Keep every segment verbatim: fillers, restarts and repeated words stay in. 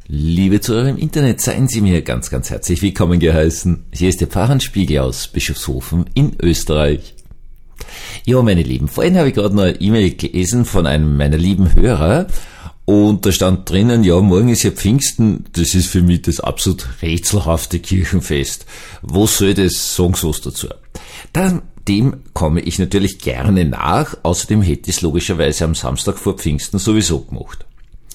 Liebe Zuhörer im Internet, seien Sie mir ganz, ganz herzlich willkommen geheißen. Hier ist der Pfarrerspiegel aus Bischofshofen in Österreich. Ja, meine Lieben, vorhin habe ich gerade noch eine E-Mail gelesen von einem meiner lieben Hörer und da stand drinnen, ja, morgen ist ja Pfingsten, das ist für mich das absolut rätselhafte Kirchenfest. Was soll das, sagen Sie was dazu? Dann, dem komme ich natürlich gerne nach, außerdem hätte ich es logischerweise am Samstag vor Pfingsten sowieso gemacht.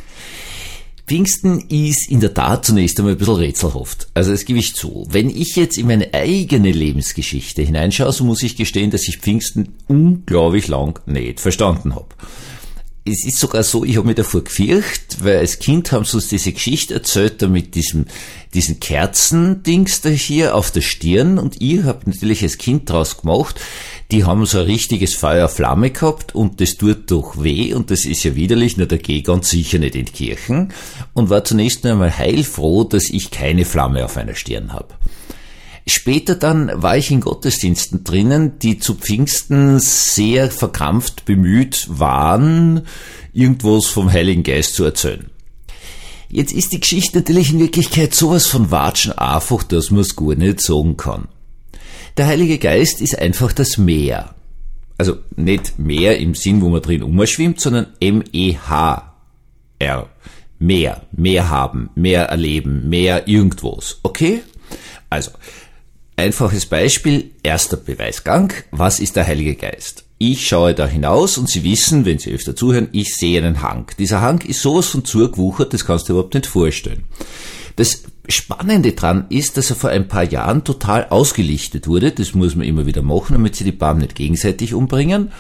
Pfingsten ist in der Tat zunächst einmal ein bisschen rätselhaft. Also das gebe ich zu. Wenn ich jetzt in meine eigene Lebensgeschichte hineinschaue, so muss ich gestehen, dass ich Pfingsten unglaublich lang nicht verstanden habe. Es ist sogar so, ich habe mich davor gefürchtet, weil als Kind haben sie uns diese Geschichte erzählt, da mit diesem, diesen Kerzendings da hier auf der Stirn, und ich habe natürlich als Kind draus gemacht, die haben so ein richtiges Feuer Flamme gehabt und das tut doch weh und das ist ja widerlich, na da gehe ich ganz sicher nicht in die Kirchen, und war zunächst einmal heilfroh, dass ich keine Flamme auf einer Stirn habe. Später dann war ich in Gottesdiensten drinnen, die zu Pfingsten sehr verkrampft bemüht waren, irgendwas vom Heiligen Geist zu erzählen. Jetzt ist die Geschichte natürlich in Wirklichkeit sowas von watschen einfach, dass man es gar nicht sagen kann. Der Heilige Geist ist einfach das Meer. Also nicht Meer im Sinn, wo man drin umschwimmt, sondern M E H R. Mehr, mehr haben, mehr erleben, mehr irgendwas. Okay? Also, einfaches Beispiel, erster Beweisgang. Was ist der Heilige Geist? Ich schaue da hinaus und Sie wissen, wenn Sie öfter zuhören, ich sehe einen Hang. Dieser Hang ist sowas von zugewuchert, das kannst du dir überhaupt nicht vorstellen. Das Spannende dran ist, dass er vor ein paar Jahren total ausgelichtet wurde. Das muss man immer wieder machen, damit sie die Bäume nicht gegenseitig umbringen.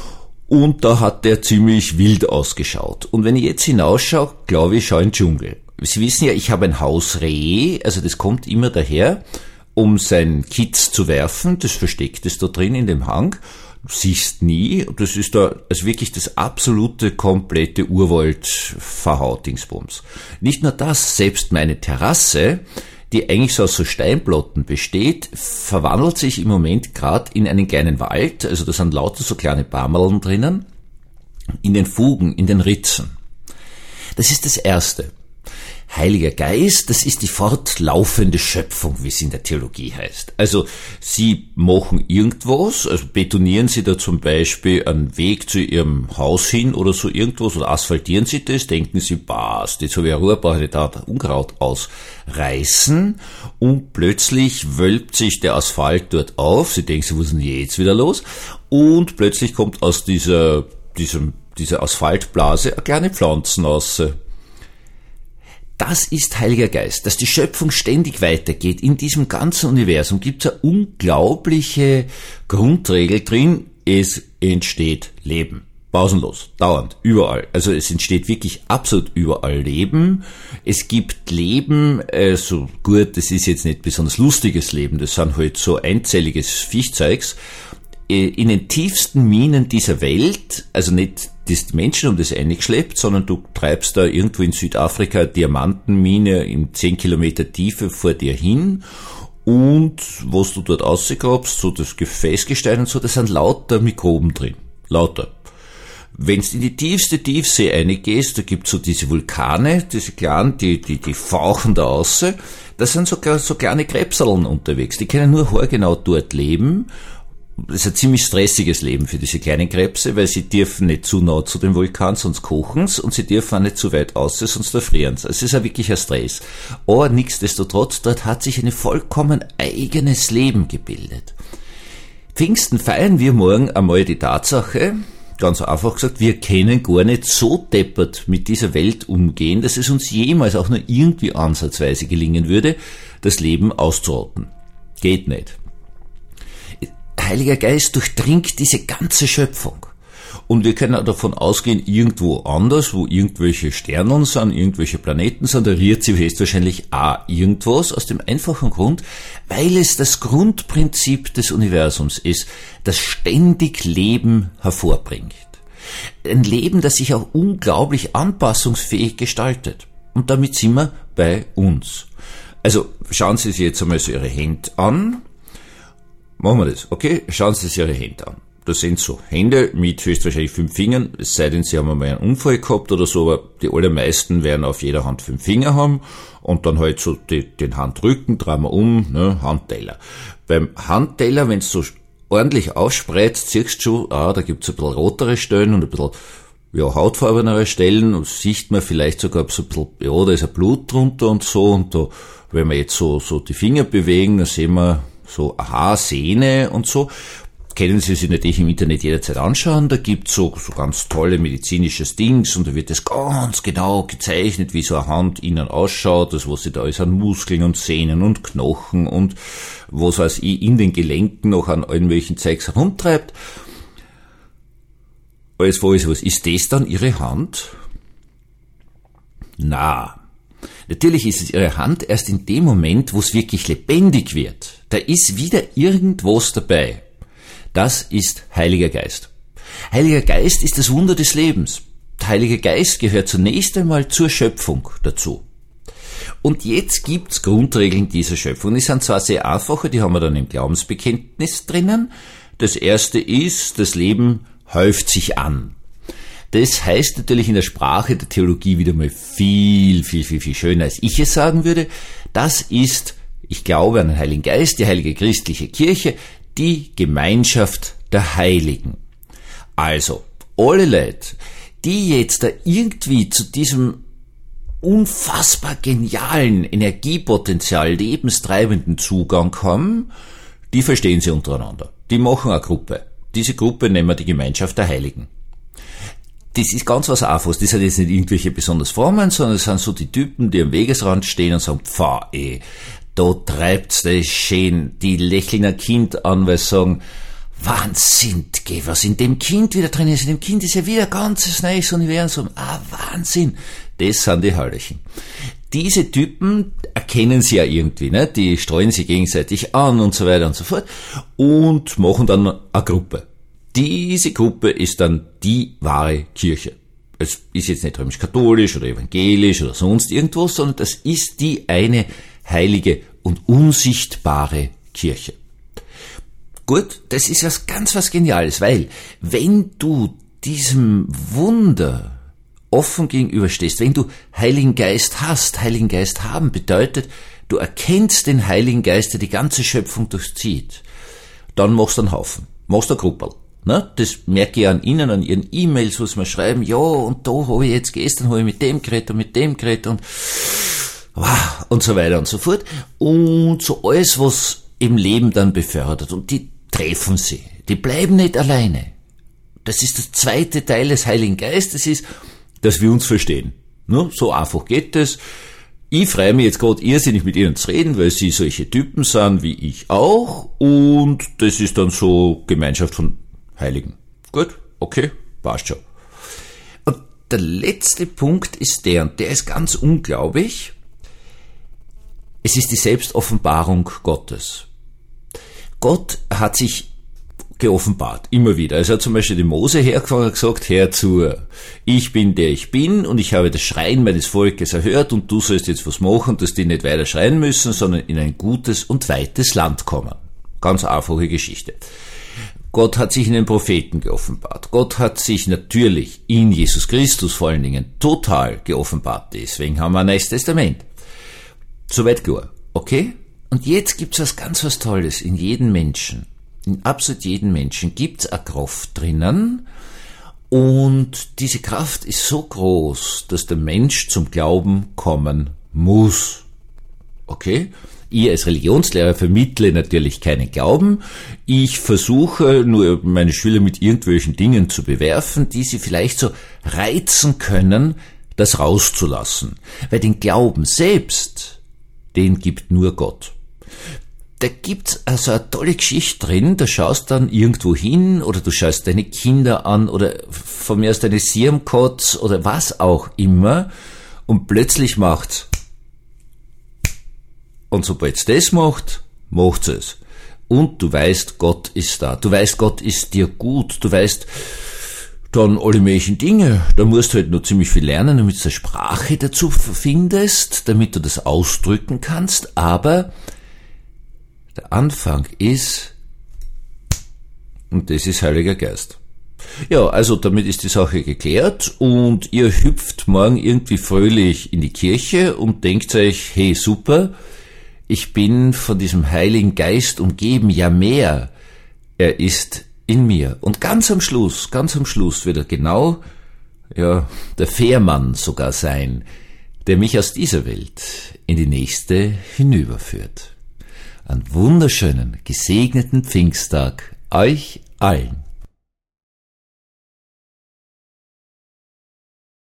Und da hat der ziemlich wild ausgeschaut. Und wenn ich jetzt hinausschaue, glaube ich, schaue ich in den Dschungel. Sie wissen ja, ich habe ein Hausreh, also das kommt immer daher, um sein Kitz zu werfen. Das versteckt es da drin in dem Hang. Du siehst nie. Das ist da also wirklich das absolute, komplette Urwald-Verhautingsbums. Nicht nur das, selbst meine Terrasse, die eigentlich so aus so Steinplatten besteht, verwandelt sich im Moment gerade in einen kleinen Wald. Also da sind lauter so kleine Bäumerln drinnen, in den Fugen, in den Ritzen. Das ist das Erste. Heiliger Geist, das ist die fortlaufende Schöpfung, wie es in der Theologie heißt. Also Sie machen irgendwas, also betonieren Sie da zum Beispiel einen Weg zu Ihrem Haus hin oder so irgendwas oder asphaltieren Sie das, denken Sie, passt, jetzt habe ich eine Ruhe, brauche ich da Unkraut ausreißen, und plötzlich wölbt sich der Asphalt dort auf, Sie denken, was ist denn jetzt wieder los? Und plötzlich kommt aus dieser, diesem, dieser Asphaltblase eine kleine Pflanzen raus. Das ist Heiliger Geist, dass die Schöpfung ständig weitergeht. In diesem ganzen Universum gibt es eine unglaubliche Grundregel drin, es entsteht Leben. Pausenlos, dauernd, überall. Also es entsteht wirklich absolut überall Leben. Es gibt Leben, äh, so gut, das ist jetzt nicht besonders lustiges Leben, das sind halt so einzelliges Viechzeugs, in den tiefsten Minen dieser Welt, also nicht das Menschen um das eingeschleppt, sondern du treibst da irgendwo in Südafrika Diamantenmine in zehn Kilometer Tiefe vor dir hin, und was du dort ausgrabst, so das Gefäßgestein und so, da sind lauter Mikroben drin. Lauter. Wenn du in die tiefste Tiefsee reingehst, da gibt's so diese Vulkane, diese kleinen, die, die, die fauchen da raus, da sind sogar so kleine Krebserln unterwegs, die können nur haargenau dort leben. Das ist ein ziemlich stressiges Leben für diese kleinen Krebse, weil sie dürfen nicht zu nah zu dem Vulkan, sonst kochen's, und sie dürfen auch nicht zu weit aus, sonst erfrieren's. Es ist ja wirklich ein Stress. Aber nichtsdestotrotz, dort hat sich ein vollkommen eigenes Leben gebildet. Pfingsten feiern wir morgen einmal die Tatsache, ganz einfach gesagt, wir können gar nicht so deppert mit dieser Welt umgehen, dass es uns jemals auch nur irgendwie ansatzweise gelingen würde, das Leben auszurotten. Geht nicht. Heiliger Geist durchdringt diese ganze Schöpfung. Und wir können auch davon ausgehen, irgendwo anders, wo irgendwelche Sterne sind, irgendwelche Planeten sind, da rührt sie höchstwahrscheinlich auch irgendwas, aus dem einfachen Grund, weil es das Grundprinzip des Universums ist, das ständig Leben hervorbringt. Ein Leben, das sich auch unglaublich anpassungsfähig gestaltet. Und damit sind wir bei uns. Also schauen Sie sich jetzt einmal so Ihre Hände an. Machen wir das, okay? Schauen Sie sich Ihre Hände an. Das sind so Hände mit höchstwahrscheinlich fünf Fingern, es sei denn, sie haben einmal einen Unfall gehabt oder so, aber die allermeisten werden auf jeder Hand fünf Finger haben und dann halt so die, den Handrücken, drehen wir um, ne, Handteller. Beim Handteller, wenn es so ordentlich aufspreizt, siehst du schon, ah, da gibt's ein bisschen rotere Stellen und ein bisschen, ja, hautfarbenere Stellen und sieht man vielleicht sogar so ein bisschen, ja, da ist ein Blut drunter und so und da, wenn wir jetzt so, so die Finger bewegen, dann sehen wir so, aha, Sehne und so. Können Sie sich natürlich im Internet jederzeit anschauen, da gibt's so, so ganz tolle medizinisches Dings und da wird das ganz genau gezeichnet, wie so eine Hand innen ausschaut, das was sie da ist an Muskeln und Sehnen und Knochen und was weiß ich, in den Gelenken noch an allen möglichen Zeugs herumtreibt. Alles was, was ist das dann Ihre Hand? Na, natürlich ist es Ihre Hand erst in dem Moment, wo es wirklich lebendig wird. Da ist wieder irgendwas dabei. Das ist Heiliger Geist. Heiliger Geist ist das Wunder des Lebens. Der Heilige Geist gehört zunächst einmal zur Schöpfung dazu. Und jetzt gibt's Grundregeln dieser Schöpfung. Die sind zwar sehr einfache, die haben wir dann im Glaubensbekenntnis drinnen. Das erste ist, das Leben häuft sich an. Das heißt natürlich in der Sprache der Theologie wieder mal viel, viel, viel, viel schöner, als ich es sagen würde. Das ist, ich glaube an den Heiligen Geist, die heilige christliche Kirche, die Gemeinschaft der Heiligen. Also, alle Leute, die jetzt da irgendwie zu diesem unfassbar genialen Energiepotenzial, lebenstreibenden Zugang haben, die verstehen sie untereinander. Die machen eine Gruppe. Diese Gruppe nennen wir die Gemeinschaft der Heiligen. Das ist ganz was Einfaches. Das sind jetzt nicht irgendwelche besonders Formen, sondern es sind so die Typen, die am Wegesrand stehen und sagen, pfah, ey, da treibt's das schön, die lächeln ein Kind an, weil sie sagen, Wahnsinn, geh, was in dem Kind wieder drin ist. In dem Kind ist ja wieder ein ganzes neues Universum. Ah, Wahnsinn. Das sind die Herrlichen. Diese Typen erkennen sie ja irgendwie, ne? Die streuen sich gegenseitig an und so weiter und so fort und machen dann eine Gruppe. Diese Gruppe ist dann die wahre Kirche. Es ist jetzt nicht römisch-katholisch oder evangelisch oder sonst irgendwas, sondern das ist die eine heilige und unsichtbare Kirche. Gut, das ist was ganz was Geniales, weil wenn du diesem Wunder offen gegenüberstehst, wenn du Heiligen Geist hast, Heiligen Geist haben bedeutet, du erkennst den Heiligen Geist, der die ganze Schöpfung durchzieht, dann machst du einen Haufen, machst du eine Gruppe. Ne? Das merke ich an Ihnen, an Ihren E-Mails, was wir schreiben, ja, und da habe ich jetzt gestern habe ich mit dem geredet und mit dem geredet und wow, und so weiter und so fort. Und so alles, was im Leben dann befördert. Und die treffen sie. Die bleiben nicht alleine. Das ist der zweite Teil des Heiligen Geistes, ist, dass wir uns verstehen. Ne? So einfach geht es. Ich freue mich jetzt gerade irrsinnig mit Ihnen zu reden, weil Sie solche Typen sind wie ich auch. Und das ist dann so Gemeinschaft von Heiligen. Gut, okay, passt schon. Und der letzte Punkt ist der, und der ist ganz unglaublich. Es ist die Selbstoffenbarung Gottes. Gott hat sich geoffenbart, immer wieder. Also er hat zum Beispiel den Mose hergefahren und gesagt, hör zu, ich bin der ich bin und ich habe das Schreien meines Volkes erhört und du sollst jetzt was machen, dass die nicht weiter schreien müssen, sondern in ein gutes und weites Land kommen. Ganz einfache Geschichte. Gott hat sich in den Propheten geoffenbart. Gott hat sich natürlich in Jesus Christus vor allen Dingen total geoffenbart. Deswegen haben wir ein Neues Testament. Soweit klar. Okay? Und jetzt gibt's was ganz was Tolles in jedem Menschen. In absolut jedem Menschen gibt's eine Kraft drinnen. Und diese Kraft ist so groß, dass der Mensch zum Glauben kommen muss. Okay? Ich als Religionslehrer vermittle natürlich keinen Glauben. Ich versuche nur meine Schüler mit irgendwelchen Dingen zu bewerfen, die sie vielleicht so reizen können, das rauszulassen. Weil den Glauben selbst, den gibt nur Gott. Da gibt's also eine tolle Geschichte drin, da schaust dann irgendwo hin oder du schaust deine Kinder an oder von mir aus deine Sirmkotz oder was auch immer und plötzlich macht's. Und sobald es das macht, macht's es. Und du weißt, Gott ist da. Du weißt, Gott ist dir gut. Du weißt dann alle möglichen Dinge. Da musst du halt noch ziemlich viel lernen, damit du eine Sprache dazu findest, damit du das ausdrücken kannst. Aber der Anfang ist, Und das ist Heiliger Geist. Ja, also damit ist die Sache geklärt und ihr hüpft morgen irgendwie fröhlich in die Kirche und denkt euch, hey super, ich bin von diesem Heiligen Geist umgeben, ja mehr, er ist in mir. Und ganz am Schluss, ganz am Schluss wird er genau, ja, der Fährmann sogar sein, der mich aus dieser Welt in die nächste hinüberführt. Einen wunderschönen, gesegneten Pfingsttag euch allen.